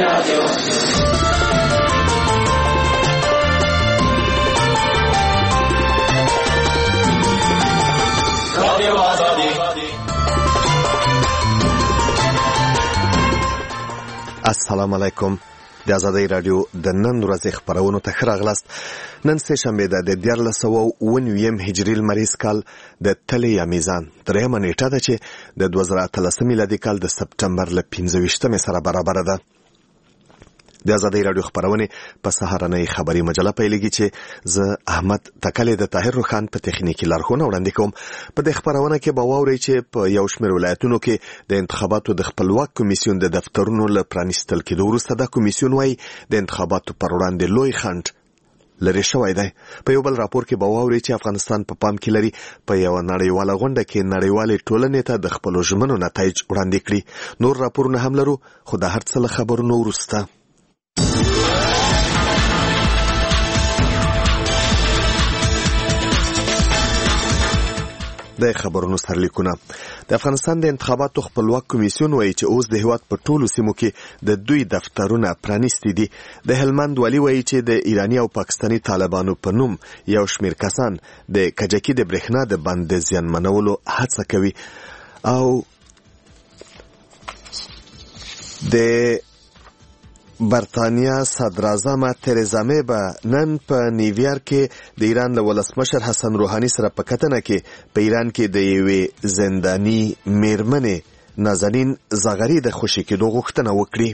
السلام علیکم. د آزادۍ راډیو د نن ورځې خپرونو ته ښه راغلاست. نن سه شنبه ده د 1409 هجري لمریز کال د تلې یا میزان 3 نیټه ده چې د 2013 میلادي کال د سپټمبر له 15 سره برابر ده. د آزادۍ راډیو خبرونه په سهارنۍ خبري مجله پیلېږي چې زه احمد تکلې د طاهر روخان په تخنیکی لارښوونه وړاندې کوم. په دې خبرونه کې به واورئ چې په یو شمېر ولایتونو کې د انتخاباتو د خپلواک کمیسیون د دفترونو له پرانیستل کېدو وروسته د کمیسیون وايي د انتخاباتو پر وړاندې لوی خنډ لري شوی دی. په یو بل راپور کې به واورئ چې افغانستان په پام کې لري په یو نړیواله غونډه کې نړیوالې ټولنې ته د خپلو ژمنو نتایج وړاندې کړي. نور راپورونه هم لرو، خو د هر څه له خبرونو وروسته. د خبرونو سرلیکونه. د افغانستان د انتخاباتو خپلواک کمیسیون وایي چې اوس د هیواد په ټولو سیمو کې د دوی دفترونه پرانیستي دي. د هلمند والي وایي چې د ایرانی او پاکستانی طالبانو په نوم یو شمېر کسان د کجکي د برېښنا د بند د زیانمنولو هڅه کوي او د برطانیا صدراعظم تریزا می به نن په نیویارک کې د ایران له ولسمشر حسن روحاني سره په کتنه کې په ایران کې د یوې زنداني میرمنې نازنین زغری د خوشي کېدو غوښتنه وکړي.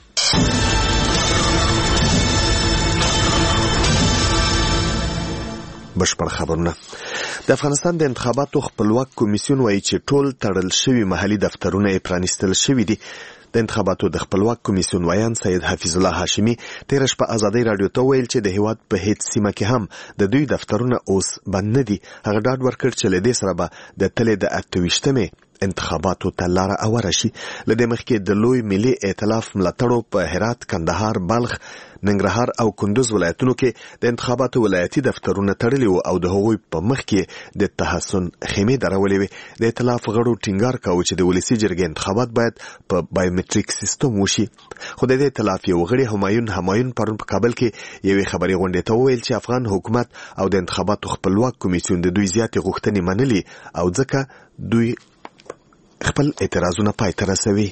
بشپړ خبرونه. د افغانستان د انتخاباتو خپلواک کمیسیون وایي چې ټول تړل شوي محلي دفترونه یې پرانیستل شوي دي. د انتخاباتو د خپلواک کمیسیون وایان سید حفیظ الله هاشمی تیر شپه آزادۍ راډیو ته ویل چې د هیواد په هیڅ سیمه کې هم د دوی دفترونه اوس بند نه دي. هغه ډاډ ورکړ چې له دې سره به د تلې د 28مې انتخاباتو ته لاره اوره شي. له دې مخکې د لوی ملي ائتلاف ملاتړو په هرات، کندهار، بلخ، ننګرهار او کندوز ولایتونو کې د انتخاباتو ولایتي دفترونه تړلي وو او د هغوی په مخ کې د تحسن خیمې درولې وې. د ائتلاف غړو ټینګار کاوه چې د ولسي جرګې انتخابات باید په بایومټریک سیستم وشي. خو د ائتلاف یو غړي همایون پرون په کابل کې یوې خبري غونډې ته وویل چې افغان حکومت او د انتخاباتو خپلواک کمیسیون د دوی زیاتې غوښتنې منلي او ځکه دوی خپل اعتراضونه پای ته رسوي.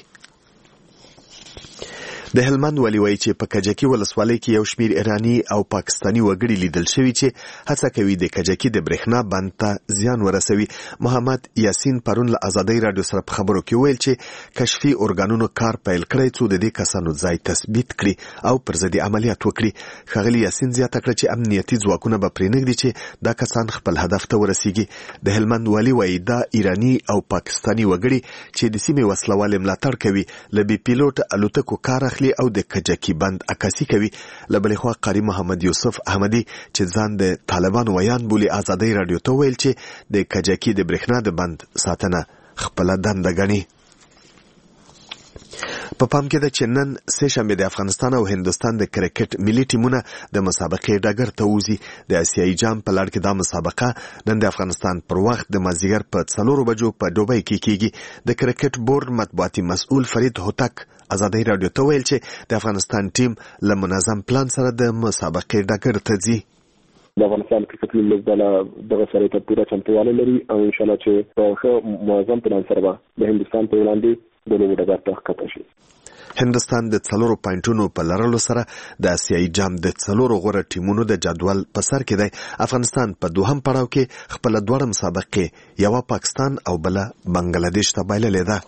د هلمند والي وایي چې په کجکي ولسوالۍ کې یو شمېر ایرانی او پاکستانی وګړي لیدل شوي چې هڅه کوي د کجکي د برېښنا بند ته زیان ورسوي. محمد یاسین پرون له آزادۍ راډیو سره په خبرو کې ویل چې کشفي ارګانونو کار پیل کړی څو د دې کسانو ځای تثبیت کړي او پر ضد عملیات وکړي. ښاغلي یاسین زیاته کړه چې امنیتي ځواکونه به پرېنږدي چې دا کسان خپل هدف ته ورسیږي. د هلمند والي وایي دا ایرانی او پاکستانی وګړي چې د سیمې وسلوالې ملاتړ کوي له بي پیلوټ الوتکو کار او د کجکی بند عکاسي کوي. له بلې خوا قاری محمد یوسف احمدی چې ځان د طالبانو ویان بولي آزادۍ راډیو ته ویل چې د کجکی د برېښنا د بند ساتنه خپله دنده ګڼي. په پام کې ده چې نن سه شنبه د افغانستان او هندوستان د کرکټ ملي ټیمونه د مسابقې ډګر ته وځي. د آسیایي جام په لړ کې دا مسابقه نن د افغانستان پر وخت د مازدیګر په 4 بجو په دوبۍ کې کیږي. د کرکټ بورډ مطبوعاتي مسؤل فرید هوتک آزادۍ راډیو ته ویل چې د افغانستان ټیم له منظم پلان سره د مسابقې ډګر ته ځي. د افغانستان کرکټ لوبډله دغه سره ته پوره چمتووالی لري او ان شاء الله چې په ښه منظم پلان سره به د هندوستان په وړاندې د لوبو ډګر ته ښکته شي. هندوستان د 4 پوینټونو په لرلو سره د آسیایي جام د 4 غوره ټیمونو د جدول په سر کې دی. افغانستان په دوهم پړاو کې خپل دوه مسابقې یو پاکستان او بل بنگلاديش ته بایللې ده.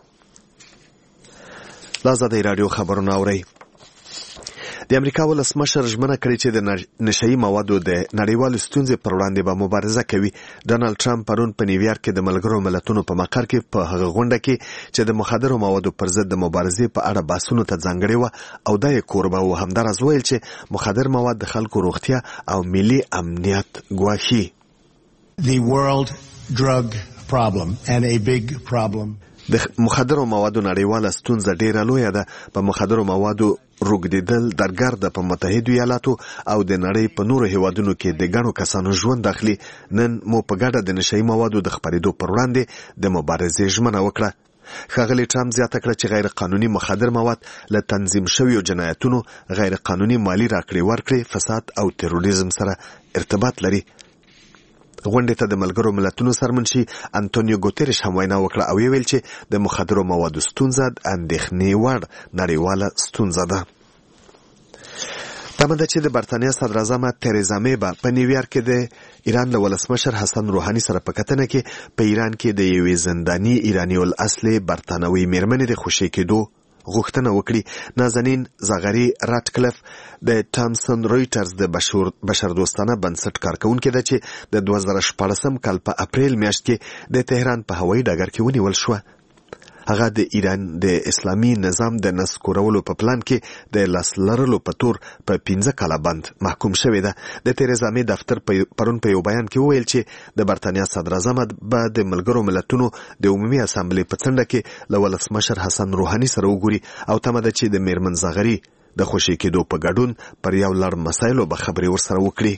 آزادۍ راډیو خبرونه اورئ. د امریکا ولسمشر ژمنه کړې چې د نشهیي موادو د نړیوالو ستونزې پر وړاندې به مبارزه کوي. ډانلډ ټرمپ پرون په نیویارک کې د ملګرو ملتونو په مقر کې په هغه غونډه کې چې د مخدرو موادو پر ضد د مبارزې په اړه بحثونو ته ځانګړې وه او دا یې کوربه و. همداراز ویل چې مخدر مواد د خلکو روغتیا او ملي امنیت ګواښي. The world drug problem and a big problem. د مخدرو موادو نړیواله ستونزه ډیره لویه ده. په مخدرو موادو روږدېدل درګرده په متحدو ایالاتو او د نړۍ په نورو هیوادونو کې د ګڼو کسانو ژوند اخلي. نن مو په ګډه د نشهیي موادو د خپرېدو پر وړاندې د مبارزې ژمنه وکړه. ښاغلي ټرمپ زیاته کړه چې غیر قانوني مخدر مواد له تنظیم شویو جنایتونو، غیر قانوني مالی راکړې ورکړې، فساد او تروریزم سره ارتباط لري. غونډې ته د ملګرو ملتونو سرمنشي انټونیو ګوتریش هم وینا وکړه او ویل چې د مخدرو موادو ستونزه اندېښنې وړ نړیواله ستونزه ده. تمه ده چې د برتانیا صدراعظم تریزا می په نیویارک کې د ایران له ولسمشر حسن روحاني سره په کتنه کې په ایران کې د یوې زنداني ایراني الاصل برتانوي میرمنې د خوشي کېدو غوښتنه وکړي. نازنین زغری راټکلف د تامسن رویټرز د بشردوستانه بنسټ کارکونکې ده چې د 2014 کال په اپریل میاشت کې د تهران په هوایي ډګر کې ونیول شوه. هغه د ایران د اسلامي نظام د نسکورولو په پلان کې د لاس لرلو په تور په 15 کاله بند محکوم شوی ده. د تریزا می دفتر پرون په یو بیان کې وویل چې د برتانیا صدراعظم به د ملګرو ملتونو د عمومي اسامبلې په څنډه کې له ولسمشر حسن روحاني سره وګوري او تمه ده چې د میرمن زغری د خوشي کېدو په ګډون پر یو لړ مسایلو به خبرې ورسره وکړي.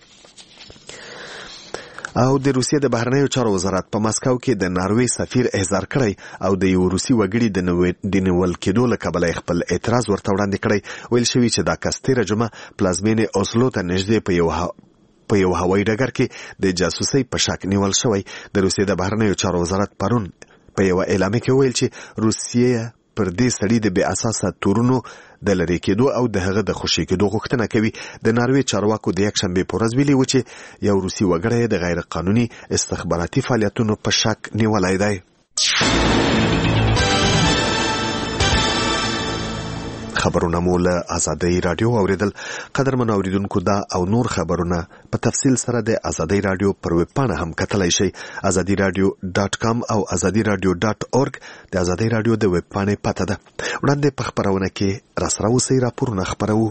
او د روسیې د بهرنیو چارو وزارت په مسکو کې د ناروې سفیر احضار کړی او د یو روسي وګړي د نیول کېدو له کبله خپل اعتراض ورته وړاندې کړی. ویل شوي چې دا کس تېره جمعه پلازمینې اوسلو ته نږدې په یو هوایي ډګر کې د جاسوسۍ په شک نیول شوی. د روسیې د بهرنیو چارو وزارت پرون په یو اعلامیه کې ویل چې روسیې پر دې سړي د بې اساسه تورونو د لرې کېدو او د هغه د خوشي کېدو غوښتنه کوي. د ناروې چارواکو د یکشنبې په ورځ ویلي و چې یو روسي وګړی د غیر قانوني استخباراتي فعالیتونو په شک نیولی دی. خبرونه مو له آزادۍ رادیو اوریدل. قدرمن اوریدونکو دا او نور خبرونه په تفصیل سره د آزادۍ رادیو پر ویب پاڼه هم کتلای شئ. azadiradio.com او azadiradio.org د آزادۍ رادیو د ویب پاڼې پته ده. وړاندې په خبرونه کې راسره اوسئ، راپورونه خپروو.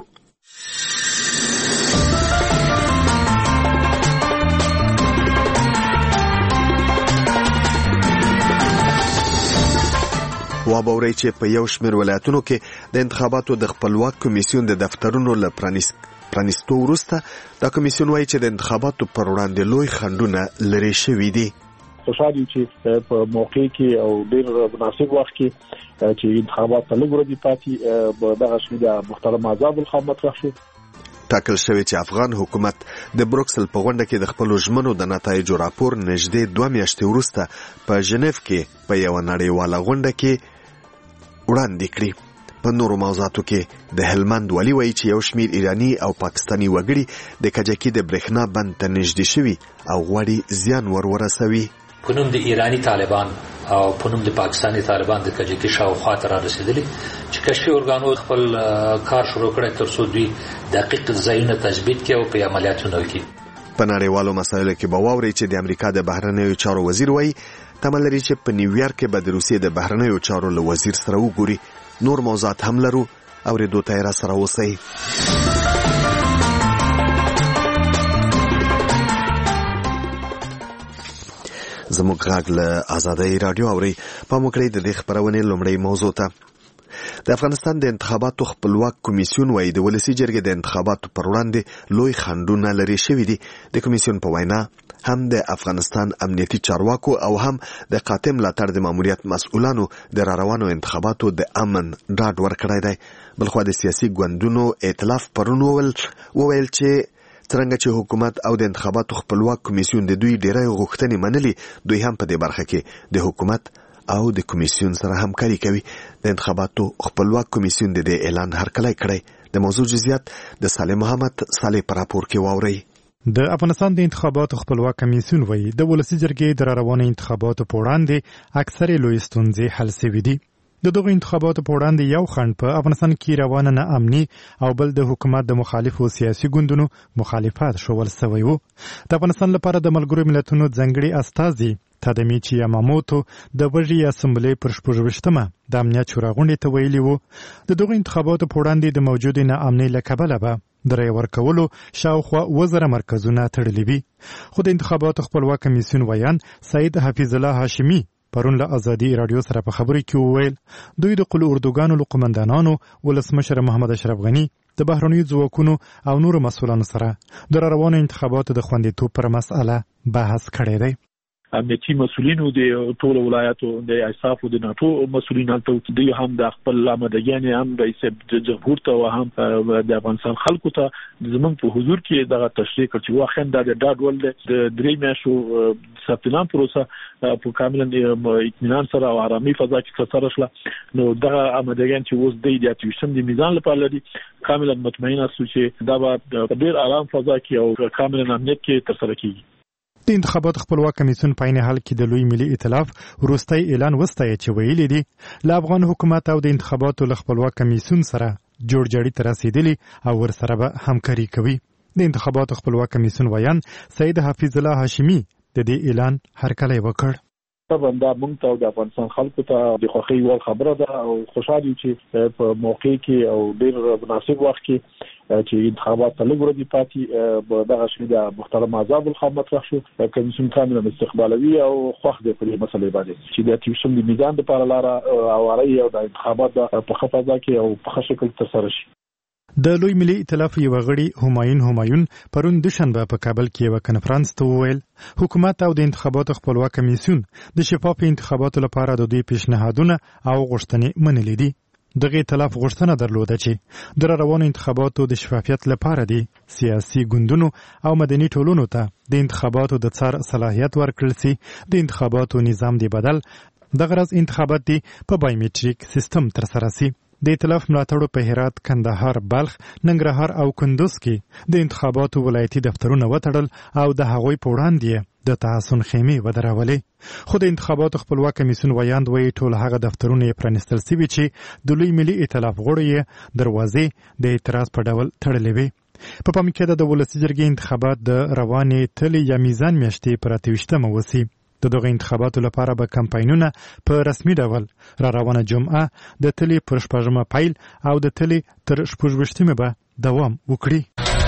وابورئ چې په یو شمېر ولایتونو کې د انتخاباتو د خپلواک کمیسیون د دفترونو له پرانیستو وروسته دا کمیسیون وایي چې د انتخاباتو پر وړاندې لوی خنډونه لرې شوي دي. خوشحال یم چې په موقع کې او ډېر مناسب وخت کې چې انتخابات ته لږ ورځې پاتې به دغه شی د محترم آزاد الخان مطرح شو. ټاکل شوی چې افغان حکومت د بروکسل په غونډه کې د خپلو ژمنو د نتایجو راپور نږدې 2 میاشتې وروسته په ژنیف کې په یوه نړیواله غونډه کې وړاندې کړي. په نورو موضوعاتو کې د هلمند والي وایي چې یو شمېر ایراني او پاکستاني وګړي د کجکي د برېښنا بند ته نږدې شوي او غواړي زیان ورسوي. په نوم د ایرانی طالبان او په نوم د پاکستاني طالبان د کجکي شاوخوا ته را رسېدلي چې کشفي ارګانو خپل کار شروع کړی تر څو دوی دقیق ځایونه تثبیت کړي او په عملیاتونه وکړي. په نړیوالو مسایلو کې به واورئ چې د امریکا د بهرنیو چارو وزیر وایي تمه لري چې په نیویارک کې به د روسیې د بهرنیو چارو له وزیر سره وګوري. نور موضوعات هم لرو، اورېدو ته یې راسره اوسئ. زموږ غږ له آزادۍ رادیو اورئ. پام وکړئ د دې خپرونې لومړۍ موضوع ته. د افغانستان د انتخاباتو خپلواک کمیسیون وایي د ولسي جرګې د انتخاباتو پر وړاندې لوی خنډونه لرې شوي دي. د کمیسیون په وینا هم د افغانستان امنیتي چارواکو او هم د قاطع ملاتړ د ماموریت مسؤلانو د راروانو انتخاباتو د امن ډاډ ورکړی دی. بلخوا د سیاسي ګوندونو ائتلاف پرون وویل چې څرنګه چې حکومت او د انتخاباتو خپلواک کمیسیون د دوی ډیری غوښتنې منلي، دوی هم په دې برخه کې د حکومت او د کمیسیون سره همکاري کوي. د انتخاباتو خپلواک کمیسیون د دې اعلان هرکلی کړی. د موضوع جزئیات د صالح محمد صالح په راپور کې واورئ. د افغانستان د انتخاباتو خپلواک کمیسیون وایي د ولسي جرګې د راروانو انتخاباتو په وړاندې اکثرې لوی ستونزې حل شوي دي. د دغو انتخاباتو په وړاندې یو خنډ په افغانستان کې روانه نه امني او بل د حکومت د مخالفو سیاسي ګوندونو مخالفت شول سوی و. د افغانستان لپاره د ملګرو ملتونو ځانګړي استازي تادمیچی یاماموتو د وژي اسمبلې پر 28مه د امنیت شورا غونډې ته ویلي وو د دغو انتخاباتو په وړاندې د موجودې ناامنۍ له کبله به د رای ورکولو شاوخوا 1000 مرکزونه تړلي وي. خو د انتخاباتو خپلواک کمیسیون ویان سید حفیظ الله هاشمی پرون له آزادي رادیو سره په خبرې کې وویل دوی د قلو اردوګانو له قومندانانو ولسمشر محمد اشرف غنی د بهرنیو ځواکونو او نورو مسؤلانو سره د روانو انتخاباتو د خوندیتوب پر مسأله بحث کړی دی. امنیتي مسولینو د ټول ولایتو د ایساف او د ناتو مسولینو ته دوی هم د خپل آمادګۍ هم د جمهور ته او هم د افغانستان خلکو ته زمونږ په حضور کې دغه تشریح کړ چې واخند د ډاډول د درې میاشتو ثبتنام پروسه په کامل اطمینان سره او آرامي فضا کې تر شله نو دغه آمادګۍ چې اوس د اتویشن د میزان لپاره لري کاملا مطمئن اوسو چې دا به ډیر آرام فضا کې او کاملا امنیت کې ترسره کیږي. د انتخابات خپلواک کمیسیون په عین حال کې د لوی ملي ائتلاف وروستي اعلان وستایي چې ویلي دي له افغان حکومت او د انتخاباتو له خپلواک کمیسیون سره جوړجاړي تر رسیدلی او ورسره به همکاري کوي. د انتخاباتو خپلواک کمیسیون ویان سید حفیظ الله هاشمی د دې اعلان هرکلی وکړ. طبعا دا مونږ ته د افغانستان خلکو ته د خوښۍ وړ خبره ده او خوشاله چې په موقع کې او ډیر مناسب وخت کې چې انتخابات ته لږ ورځې پاتې دغه شی د محترم آزاد الخان مطرح شو کمیسیون کاملا استقبالوي او خوښ دی په دې مسلې باندې چې د اتویشن د میزان لپاره لاره اواري او د انتخابات په خفضا کې او په شکل ترسره شي. د لوی ملي ائتلاف یو غړي همایون پرون دوشنبه په کابل کې یو کنفرانس ته وویل حکومت او د انتخاباتو خپلواک کمیسیون د شفاف انتخاباتو لپاره د دوی پیشنهادونه او غوښتنې منلې دي. دغه ائتلاف غوښتنه درلوده چې د روانو انتخاباتو د شفافیت لپاره دي سیاسي ګوندونو او مدني ټولنو ته د انتخاباتو د څار صلاحیت ورکړل شي. د انتخاباتو نظام دی بدل د غرض انتخابات دي په بایومټریک سیستم ترسره شي. د ائتلاف ملاتړو په هرات، کندهار، بلخ، ننګرهار او کندوز کې د انتخاباتو ولایتي دفترونه وتړل او د هغوی په وړاندې د تحسن خیمې ودرولې. خو د انتخاباتو خپلواک کمیسیون ویاند وایي ټول هغه دفترونه یې پرانیستل شوي چې د لوی ملي ائتلاف غړو یې دروازې د اعتراض په ډول تړلې وي. په پام کې د ولسي جرګې انتخابات د روانې تلې یا میزان میاشتې پر 28مه وسي. د دغه انتخاباتو لپاره به کمپاینونه په رسمي ډول روانه جمعه د تلې پر 6مه پیل او د تلې تر 28مه به دوام وکړي.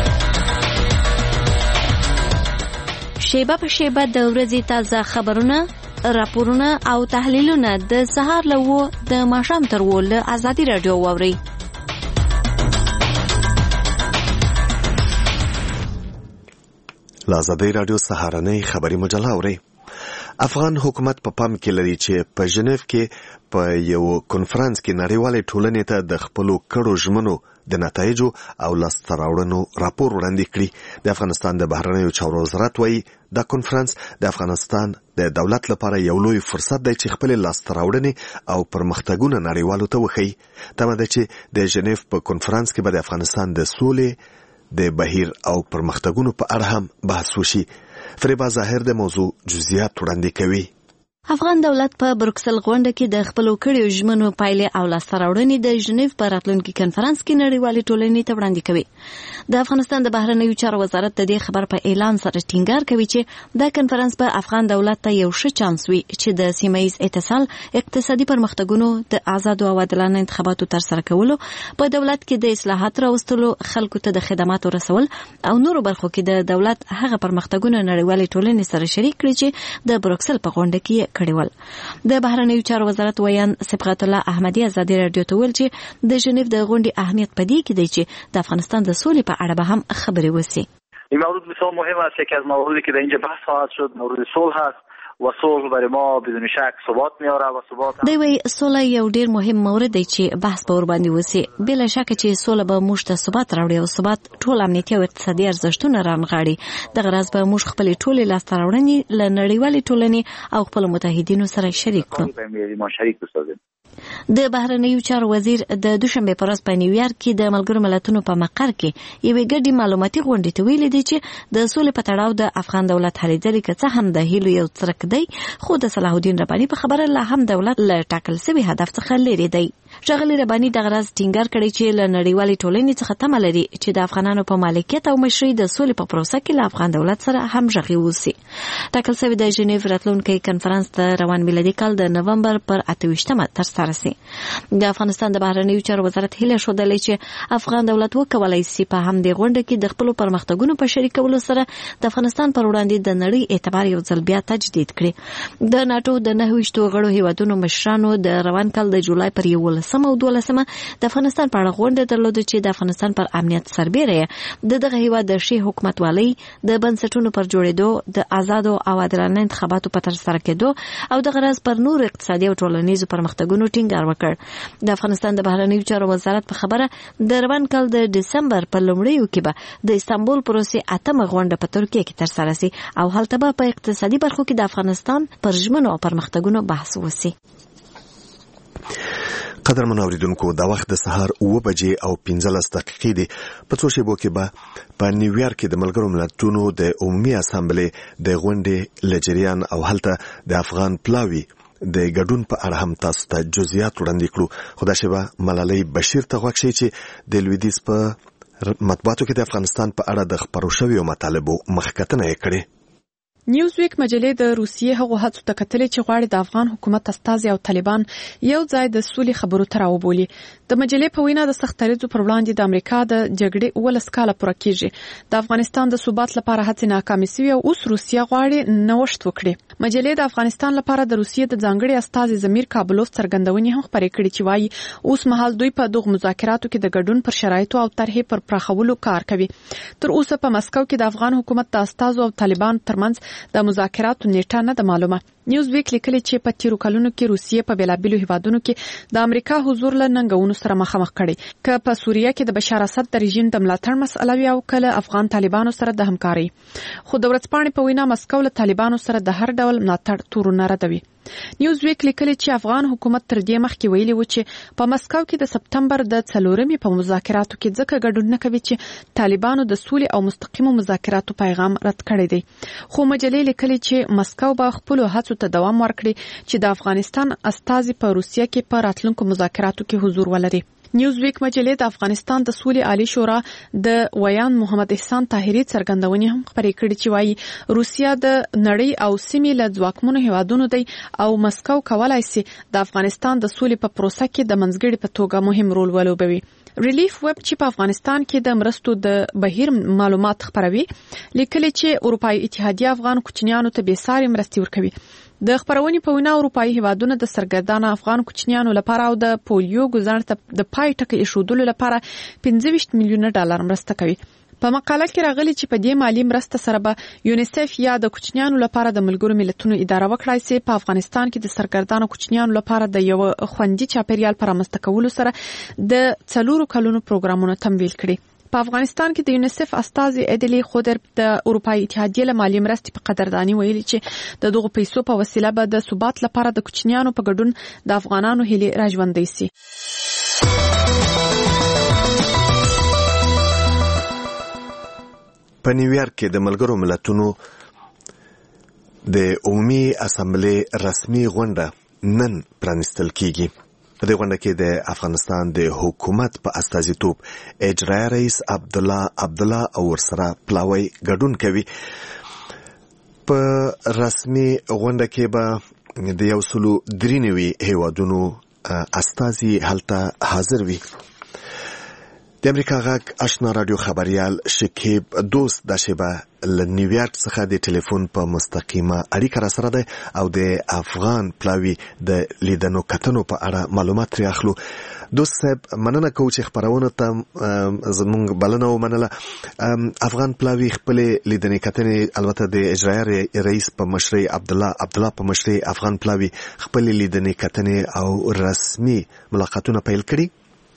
شیبه په شیبه د ورځې تازه خبرونه، راپورونه او تحلیلونه د سهار له د ماښام تر له ازادي رادیو واوري. ازادي رادیو سهارنۍ خبري مجله اوري. افغان حکومت په پام کې لري چې په ژنیف کې په یو کنفرانس کې نړیوالې ټولنې ته د خپلو کړو ژمنو د نتایجو او لاسته راوړنو راپور وړاندې کړي. د افغانستان د بهرنیو چارو وزارت وایي دا کنفرانس د افغانستان د دولت لپاره یو لوی فرصت دی چې خپل لاسته راوړنې او پرمختګونه نړیوالو ته وښيي. تمه ده چې د ژنیف په کنفرانس کې به د افغانستان د سولې د بهیر او پرمختګونو په اړه هم بحث وشي. فریبا ظاهر د موضوع جزئیات وړاندې کوي. افغان دولت په بروکسل غونډه کې د خپلو کړیو ژمنو پایلې او لاسته راوړنې د ژنیف په راتلونکي کنفرانس کې نړیوالې ټولنې ته وړاندې کوي. د افغانستان د بهرنیو چارو وزارت د دې خبر په اعلان سره ټینګار کوي چې دا کنفرانس په افغان دولت ته یو ښه چانس وي چې د سیمه‌ایز اتصال، اقتصادي پرمختګونو، د آزاد او عادلانه انتخاباتو ترسره کولو، په دولت کې د اصلاحات راوستلو، خلکو ته د خدماتو رسول او نورو برخو کې د دولت هغه پرمختګونه نړیوالې ټولنې سره شریک کړي چې د بروکسل په غونډه کې کړیول. د بهرنیو چارو وزارت ویان صبغت الله احمدی ازادي رادیو ته ویل چې د ژنیف د غونډې اهمیت پدې کې دی چې د افغانستان د سولې په اړه به هم خبرې وشي. این موضوع بسیار مهم است. یکی از مواردی که در اینجا بحث خواهد شد مورد صلح است و صلح برای ما بدون شک ثبات میاره و ثبات دی وی صلح یو ډیر مهم مورد دی چې بحث په ور باندې وسی. بلا شک چې صلح به موږ ته ثبات راوړي او ثبات ټول امنیتي او اقتصادي ارزښتونه رانغاړي. دغه راز به موږ خپل ټول لاسته راوړنې له نړیوالې ټولنې او خپل متحدینو سره شریک کړو. د بهرنیو چارو وزیر د دوشنبه پر ورځ په نیویارک کې د ملګرو ملتونو په مقر کې یوې ګډې معلوماتي غونډې ته ویلي دي چې د سولې په تړاو د افغان دولت هلې ځلې که څه هم د هیلو یو څرک دی، خو د صلاح الدین رباني په خبره لا هم دولت له ټاکل شوي هدف څخه لرې دی. ښاغلي رباني دغه راز ټینګار کړی چې له نړیوالې ټولنې څخه تمه لري چې د افغانانو په مالکیت او مشرۍ د سولې په پروسه کې له افغان دولت سره همغږي وشي. ټاکل شوی د ژنیف راتلونکي کنفرانس د روان میلادي کال د نومبر پر 28مه ترسره شي. د افغانستان د بهرنیو چارو وزارت هیله ښودلې چې افغان دولت وکولای شي په همدې غونډه کې د خپلو پرمختګونو په شریکولو سره د افغانستان پر وړاندې د نړۍ اعتبار یو ځل بیا تجدید کړي. د ناتو د 29 غړو هیوادونو مشرانو د روان کال د جولای پر 11 11 او 12 د افغانستان په اړه غونډه درلوده چې د افغانستان پر امنیت سربېره د دغه هیواد د شي حکومتوالۍ د بنسټونو پر جوړېدو د آزادو او عادلانه انتخاباتو په ترسره کېدو او د غرض پر نور اقتصادي او ټولنیزو پرمختګونو ټینګار وکړ. د افغانستان د بهرنیو چارو وزارت په خبره د روان کال د دسمبر په لومړیو کې به د استانبول پروسې 8مه غونډه په ترکیه کې ترسره سي او هلته به په اقتصادي برخو کې د افغانستان پر ژمنو او پرمختګونو بحث وسی. قدرمن اوریدونکو د وخت د سهار 9 بجې او 15 دقیقې دي. په څو شیبو کې به په نیویارک کې د ملګرو ملتونو د عمومي اسامبلې د غونډې لجریان او هلته د افغان پلاوی د ګډون په اړه هم تاسو ته جزئیات وړاندې کړو. خو دا شیبه ملالۍ بشیر ته غوښتي چې د لویدیځ په مطبوعاتو کې د افغانستان په اړه د خبرو شویو مطالبو مخکتنه یې کړې. نیوزویک مجلې د روسیې هغو هڅو ته کتلې چې غواړي د افغان حکومت استازي او طالبان یو ځای د سولې خبرو ته راوبولي. د مجلې په وینا د سخت دریځو پر وړاندې د امریکا د جګړې 19 کاله پوره کیږي. د افغانستان د ثبات لپاره هڅې ناکامې شوې او اوس روسیه غواړي نوښت وکړي. مجلې د افغانستان لپاره د روسیې د ځانګړي استازي زمیر کابلوف څرګندونې هم خپرې کړې چې وايي اوس مهال دوی په دغه مذاکراتو کې د ګډون پر شرایطو او طرحې پر پراخولو کار کوي. تر اوسه په مسکو کې د افغان حکومت د استازو او طالبان ترمنځ د مذاکراتو نیټه نه ده معلومه. نیوزویک لیکلی چې په تیرو کلونو کې روسیې په بیلابیلو هیوادونو کې د امریکا حضور له ننګونو سره مخامخ کړي، که په سوریه کې د بشار اسد د رژیم د ملاتړ مسأله وي او کله افغان طالبانو سره د همکاري. خو د ورځپاڼې په وینا مسکو له طالبانو سره د هر ډول ملاتړ تورونه ردوي. نیوزویک لیکلی چې افغان حکومت تر دې مخکې ویلي و چې په مسکو کې د سپتمبر د 4 په مذاکراتو کې ځکه ګډون نه کوي چې طالبانو د سولې او مستقیمو مذاکراتو پیغام رد کړی دی. خو مجلې لیکلی چې مسکو به خپل هڅو ته دوام ورکړي چې د افغانستان استازي په روسیه کې په راتلونکو مذاکراتو کې حضور ولري. نیوزویک مجلې د افغانستان د سولې عالی شورا د ویان محمد احسان طاهری څرګندونې هم خپرې کړې چې وايي روسیه د نړۍ او سیمې له ځواکمنو هیوادونو دی او مسکو کولای شي د افغانستان د سولې په پروسه کې د منځګړي په توګه مهم رول ولوبوي. ریلیف ویب چې په افغانستان کې د مرستو د بهیر معلومات خپروي لیکلي چې اروپאי اتحادیه افغان کوچنیانو ته بېساري مرستې ورکوي. د خبرونې په وینا اروپאי هیوادونه د سرګردانه افغان کوچنیانو لپاره او د پولیو ګزار ته د پای ټکی ایښودلو لپاره 25 میلیونه ډالر مرسته کوي. په مقاله کې راغلي چې په دې مالی مرسته سره به یونیسف یا د کوچنیانو لپاره د ملګرو ملتونو اداره وکړای شي په افغانستان کې د سرګردانه کوچنیانو لپاره د یو خوندي چاپیریال پر رامنځته کولو سره د 4 کلونو پروګرامونه تمویل کړي. په افغانستان کې د یونیسف استازي ادلی خودر د اروپאי اتحادیه له مالی مرستې په قدردانی ویلي چې د دغه پیسو په وسیله به د ثبات لپاره د کوچنیانو په ګډون د افغانانو هیلې راژوندۍ شي. په نیویارک کې د ملګرو ملتونو د عمومي اسامبلې رسمي غونډه نن پرانیستل کیږي. په دې غونډه کې د افغانستان د حکومت په استازیتوب اجرایي رئیس عبدالله او ورسره پلاوی ګډون کوي. په رسمي غونډه کې به د 193 هیوادونو استازي هلته حاضر وي. د امریکا غږ آشنا رادیو خبريال شکیب دوست د شیبه له نیویارک څخه د ټلیفون په مستقیمه اړیکه را سره ده او د افغان پلاوی د لیدنو کتنو په اړه معلومات ترې اخلو. دوست صاحب مننه کوم چې خبرونه ته زموږ بلنه ومنله. افغان پلاوی خپل لیدنې کتنې البته د اجرایي رئیس په مشرۍ عبدالله په مشرۍ افغان پلاوی خپل لیدنې کتنې او رسمي ملاقاتونه پیل کړي.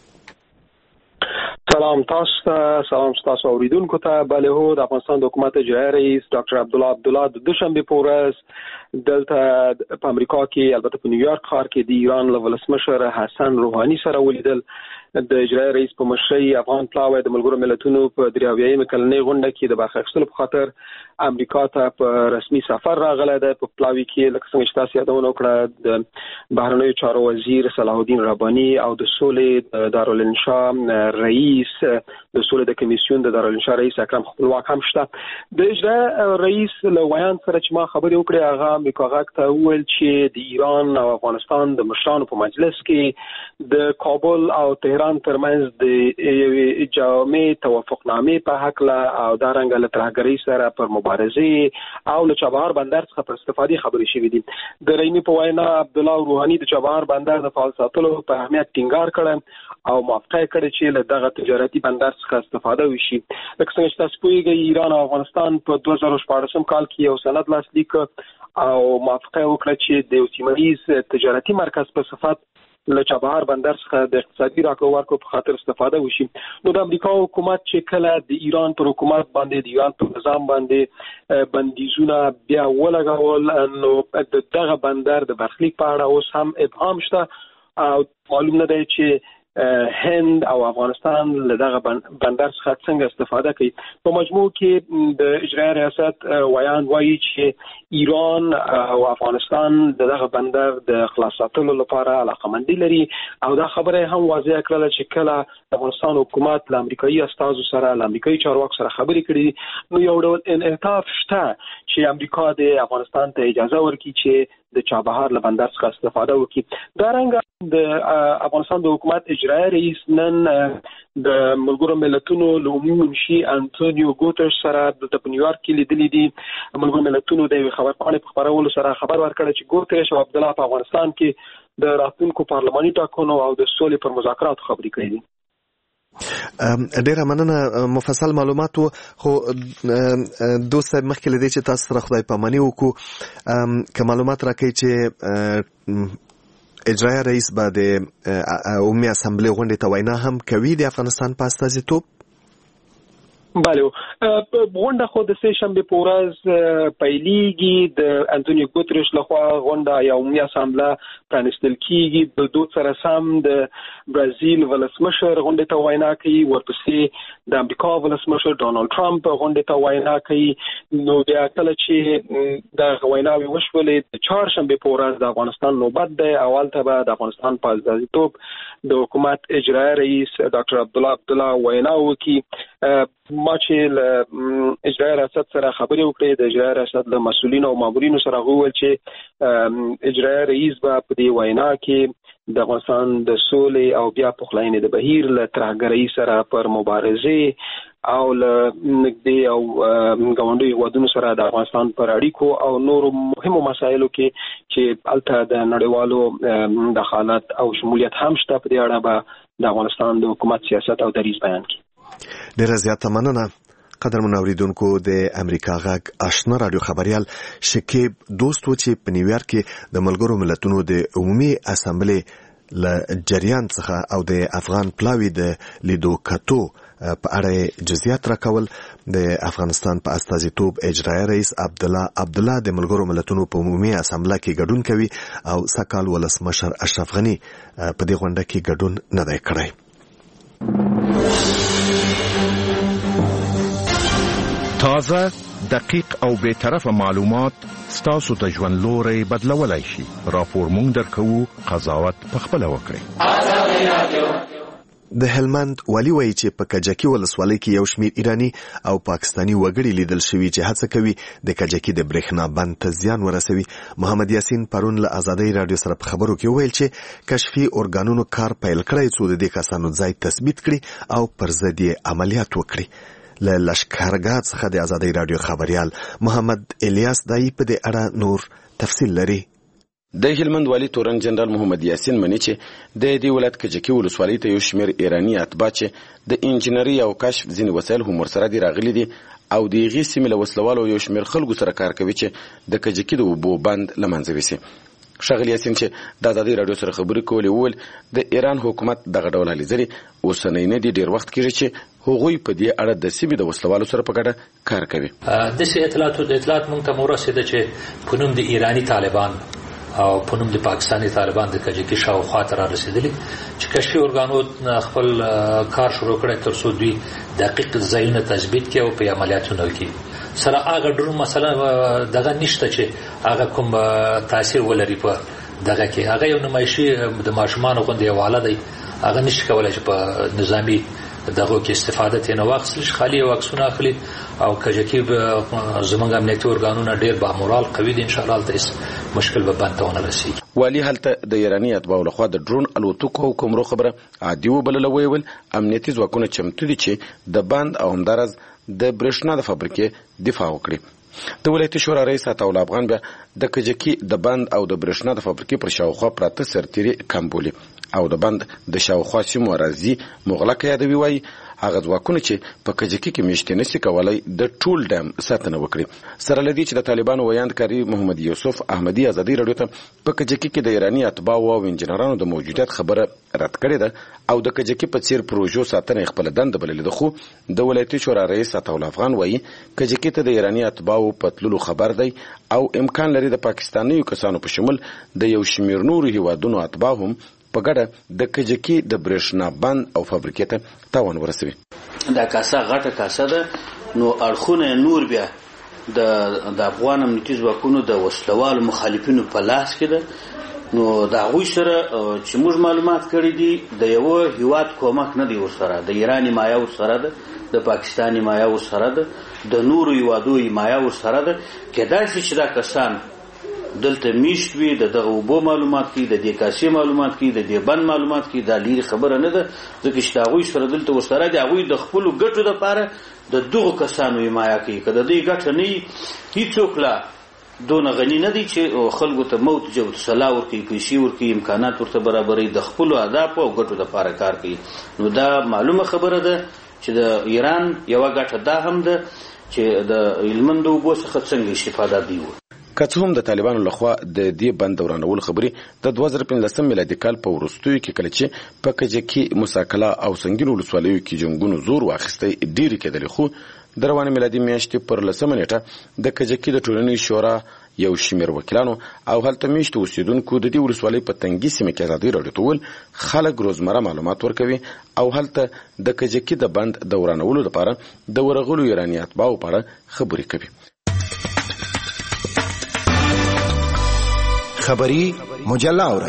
سلام تاسو اوریدونکو ته. بله هو د افغانستان د حکومت اجرایي رئیس ډاکټر عبدالله د دوشنبه په ورځ دلته په امریکا کې البته په نیویارک ښار کې د ایران له ولسمشر حسن روحاني سره ولیدل. د اجرایي رئیس په مشرۍ افغان پلاوی د ملګرو ملتونو په 83 کلنۍ غونډه کې د برخه اخیستلو په خاطر امریکا ته په رسمي سفر راغلی دی. په پلاوی کې لکه څنګه چې تاسو یادونه وکړه د بهرنیو چارو وزیر صلاح الدین رباني او د سولې دارالانشا رئیس د سولې د کمیسیون د دارالانشا رئیس اکرم خپلواک هم شته. د اجرایي رئیس له ویان سره چې ما خبرې وکړې هغه امریکا غږ ته وویل چې د ایران او افغانستان د مشرانو په مجلس کې د کابل او تهران ایران ترمنځ د جامع توافقنامې په حق له او دا رنګ له ترهګرۍ سره پر مبارزه او له چابهار بندر څخه پر استفادې خبرې شوې دي. د رحیمي په وینا عبدالله روحاني د چابهار بندر د فعال ساتلو په اهمیت ټینګار کړی او موافقه کړې چې له دغه تجارتي بندر څخه استفاده وشي. لکه څنګه چې تاسو پوهیږئ ایران او افغانستان په 2014 کال کې یو سند لاسلیک او موافقه وکړه چې د یو سیمه‌ایز تجارتي مرکز په صفت له چابهار بندر څخه د اقتصادي راکړو ورکړو په خاطر استفاده وشي. نو د امریکا حکومت چې کله د ایران پر حکومت باندې د ایران په نظام باندې بندیزونه بیا ولګول نو دغه بندر د برخلیک په اړه اوس هم ابهام شته او معلوم نه دی چې هند او افغانستان له دغه بندر څخه څنګه استفاده کوي. په مجموع کې د اجرایي ریاست ویان وایي چې ایران او افغانستان دغه بندر د خلاص ساتلو لپاره علاقمندي لري او دا خبره هم واضح کړل چې کله د افغانستان حکومت له امریکایي استازو سره له امریکایي چارواکو سره خبرې کړې نو یو ډول انعطاف شته چې امریکا د افغانستان ته اجازه ورکړي چې د چابهار له بندر څخه استفاده وکړي. دا رنګ د افغانستان د حکومت اجرایي رئیس نن د ملګرو ملتونو له عمومي منشي انټونیو ګوترش سره د نیویارک کې لیدلې دي. ملګرو ملتونو د خبرپاڼې په خبرولو سره خبر ورکړ چې ګوترش او عبدالله په افغانستان کې د راتلونکو پارلماني ټاکنو او د سولې پر مذاکراتو خبرې کوي. ډیره مننه مفصل معلومات خو دوست مخکې لدی چې تاسو سره خدای پاماني وکړو که معلومات راکړي چې اجرایي رئیس به د عمومي اسامبلې غونډې ته وینا هم کوي د افغانستان په استازیتوب. بله غونډه خو د سه شنبه په ورځ پیلېږي. د انټونیو ګوترش لخوا غونډه یا عمومي اسامبله پرانیستل کیږي. د دوی سره سم د برازیل ولسمشر غونډه ته وینا کوي. ورپسې د امریکا ولسمشر ډونالد ټرمپ غونډه ته وینا کوي. نو بیا کله چې د ویناوي وشولې د چهارشنبه په ورځ د افغانستان نوبت دی. اول ته به د افغانستان په استازیتوب د حکومت اجرایي رئیس ډاکټر عبدالله وینا وکړي. ما چې له اجرایي ریاست سره خبرې وکړې د اجرایي ریاست له مسؤلینو او مامورینو سره وویل چې اجرایي رئیس به په دې وینا کې د افغانستان د سولې او بیا پخلاینې د بهیر له ترهګرۍ سره پر مبارزې او له نږدې او ګاونډي هیوادونو سره د افغانستان پر اړیکو او نورو مهمو مسایلو کې چې هلته د نړیوالو دخالت او شمولیت هم شته په دې اړه به د افغانستان د حکومت سیاست او دریځ بیان کړي. ډیره زیاته مننه. قدرمن اوریدونکو د امریکا غږ آشنا رادیو خبريال شکیب دوست و چې په نیویارک کې د ملګرو ملتونو د عمومي اسامبلې له جریان څخه او د افغان پلاوی د لیدو کتو په اړه جزئیات راکول. د افغانستان په استازیتوب اجرایي رئیس عبدالله د ملګرو ملتونو په عمومي اسامبله کې ګډون کوي او سکهال ولسمشر اشرف غنی په دې غونډه کې ګډون نه دی کړی. تازه، دقیق او بے طرفه معلومات ستاسو د ژوند لوري بدلولای شي. راپور مونږ درکو، قضاوت پخپله وکړئ. د هلمند والی وایي چې په کجکی ولسوالۍ کې یو شمېر ایرانی او پاکستانی وګړي لیدل شوي چې هڅه کوي د کجکی د برېښنا بند ته زیان ورسوي. محمد یاسین پرون له آزادۍ رادیو سره په خبرو کې وویل چې کشفي ارګانونو کار پیل کړی څو د دې کسانو ځای تثبیت کړي او پر ضد یې عملیات وکړي. له لشکرګاه څخه د آزادۍ رادیو خبريال محمد الیاس دای په دې اړه نور تفصیل لري. د هلمند والی تورن جنرال محمد یاسین منی چې د دې ولایت کجکی ولسوالۍ ته یو شمېر ایرانی اتباع چې د انجنیری او کشف ځینې وسایل هم ورسره دي راغلي دي او د هغې سیمې له وسلوالو یو شمېر خلکو سره کار کوي چې د کجکی د اوبو بند له منځه ویسي. ښاغلي یاسین چې د آزادۍ رادیو سره خبرې کولې وویل د ایران حکومت دغه ډول هلې ځلې اوسنی نه دي، ډېر وخت کېږي چې هغوی په دې اړه د سیمې د وسلوالو سره په ګډه کار کوي. داسې اطلاعات موږ ته ورسېده چې په نوم د ایراني طالبان او په نوم د پاکستاني طالبان د کجکی شاوخوا ته را رسېدلي چې کشفي ارګانو خپل کار شروع کړی تر څو دوی دقیق ځایونه تثبیت کړي او په عملیاتونه وکړي. سره هغه ډرون مثلا دغه نشته چې هغه کوم تاثیر ولري په دغه کې. هغه یو نمایشي د ماشومانو غوندې یو آله دی، هغه نشي کولی چې په نظامي دغه کې استفاده ترې نه واخیستل شي. خالي یو عکسونه اخلي او کجکی زموږ امنیتي ارګانونه ډېر با مورال قوي دي. انشاءالله هلته هېڅ مشکل به بند ته ونه رسېږي. والی هلته د ایرانی اتباعو لخوا د ډرون الوتکو کومرو خبره عادي وبلله ویل امنیتي ځواکونه چمتو دي چې د بند او همدارز د برېښنا د فابریکې دفاع وکړي د ولایتي شورا رئیس عطاالله افغان بیا د کجکي د بند او د برېښنا د فابریکې پر شاوخوا پراته سرتیري کم بولي او د بند د شاوخوا سیمو اراضي مغلقه یادوي وایي هغه ځواکونه چې په کجکي کې میشتې نشي کولای د ټول ډام ساتنه وکړي سره لدی چې د طالبانو ویاندکاري محمد یوسف احمدي ازادي رادیو ته په کجکي کې د ایرانی اتباعو او انجنیرانو د موجودیت خبره رد کړې ده او د کجکي په څیر پروژو ساتنه خپل دنده بللې ده خو د ولایتي شورا رئیس عطاالله افغان وایي کجکي ته د ایرانی اتباعو په تللو خبر دی او امکان لري د پاکستانیو کسانو په شمول د یو شمیر نورو هیوادونو اتباع هم په ګډه د کجکي د برېښنا بند او فابریکې ته تاوان ورسوي دا کاسه غټه کاسه ده نو اړخونه نور بیا د افغان امنیتي ځواکونو د وسلوالو مخالفینو په لاس کې ده نو دا غوي سره چې موږ معلومات کړی دي د یو هیواد کومک نه دی ورسره د ایرانی مایا ورسره ده د پاکستاني مایا ورسره ده د نورو هیوادو مایا ورسره ده کېدای شي چې دا کسان دلته میشت وي دغه وبو معلومات کی د دې کاسي معلومات کی د دې بند معلومات کی دا لري خبره نه ده ځکه چې دا غوي سره دلته ورسره دي غوي د خپل ګټو لپاره د دغه کسانو حمایت کوي کله دې ګټه نه هیڅوک لا دون غنی نه دي چې خلکو ته موت جو صلاح ورکي پیسې ورکي امکانات ورته برابرې د خپل اهداف او ګټو لپاره کار کوي نو دا معلومه خبره ده چې د ایران یو ګټه دا هم ده چې د علمندو وبو څخه څنګه استفاده دی که څه هم د طالبانو لخوا د دې بند دورانول خبرې د 2015 میلادي کال په وروستیو کې کله چې په کجکي مساکلا او سنگین ولسوالیو کې جنگونو زور واخیستی ډېرې کېدلې خو د روانې میلادي میاشتې پر 10 نیټه د کجکي د ټولنې شورا یو شمیر وکیلانو او هلته میشتو اوسیدونکو د دې ولسوالۍ په تنګي سیمه کې ازادي راډیو ته ویل خلک روزمره معلومات ورکوي او هلته د کجکي د بند دورانولو لپاره د ورغلو ایرانی اتباعو په اړه خبرې کوي خبری مجله اورئ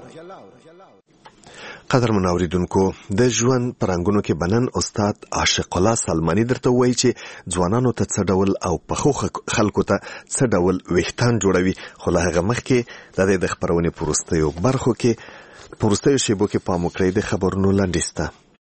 قدر منوریدونکو د ژوند پرنګونو کې بنن استاد عاشق الله سلمانی درته وایي چې ځوانانو ته څه ډول او پخو خلکو ته څه ډول ویښتان جوړوي خو له هغه مخکې د خبرونې پروستیو برخو کې پروستیو شیبو کې پام وکړئ د خبرونو لنډیسته